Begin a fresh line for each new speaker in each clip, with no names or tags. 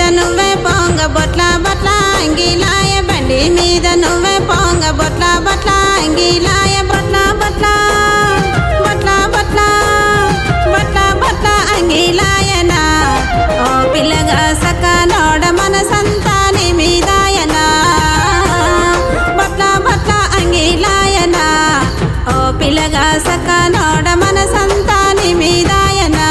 నువ్వే పొంగ బొట్ల బట్ల అంగిలాయ బండి మీద నువ్వే పొంగ బొట్ల బట్ల అంగిలాయ బొట్ల బట్ల బొట్ల బట్ల బొట్ల బట్ల అంగిలాయనా ఓ పిల్లగా సక నోడ మన సంతాని మీదాయనా బట్ల బట్ల అంగిలాయనా ఓ పిల్లగా సక నోడ మన సంతాని మీదాయనా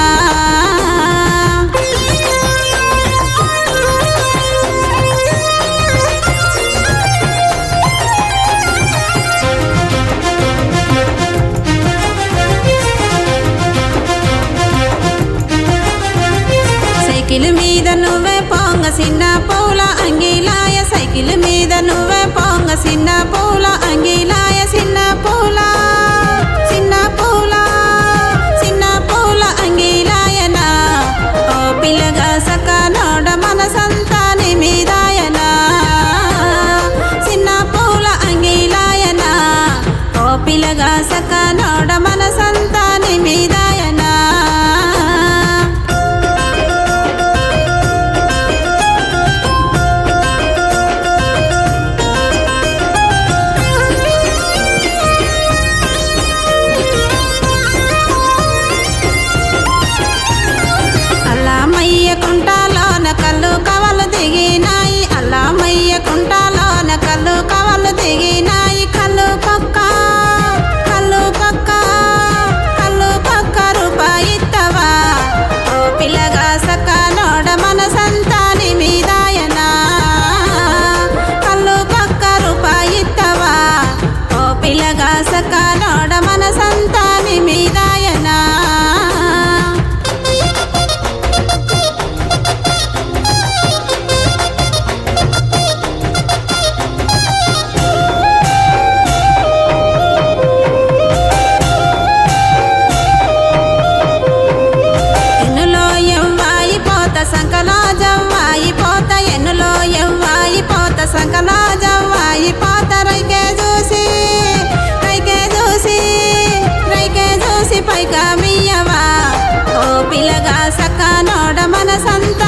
సైకిల్ మీద నువ్వే పొంగ చిన్న పూల అంగిలాయ సైకిల్ మీద నువ్వే పొంగ చిన్న పూల అంగిలాయ చిన్న పూల చిన్న పూల చిన్న పూల అంగిలాయనా ఓ పిల్లగా సక నోడ మన సంతాని మీదాయనా చిన్న పూల అంగిలాయనా ఓ పిల్లగా సక నోడ మన సంతాని మీదాయనా కుంటలోన కళ్ళు కవలు దిగినాయి అల్లామయ్య కుంటలోన కళ్ళు కవలు దిగినాయి కళ్ళు పక్క కళ్ళు పక్క కళ్ళు పక్క రూపాయిత్తవా ఓ పిల్లగా సక్క నోడ మన సంతాని మీదాయనా కళ్ళు పక్క రూపాయిత్తవా ఓ పిల్లగా సక్క నోడ మన సంతాని మీదాయనా సంకలో జవ్వాయి పోత ఎన్నులో ఎవ్వాయి పోత సంకలో జవ్వాయి పోత రైకే చూసి పైగా మియ్యవా ఓ పిల్లగా సక్క నోడ మన సంత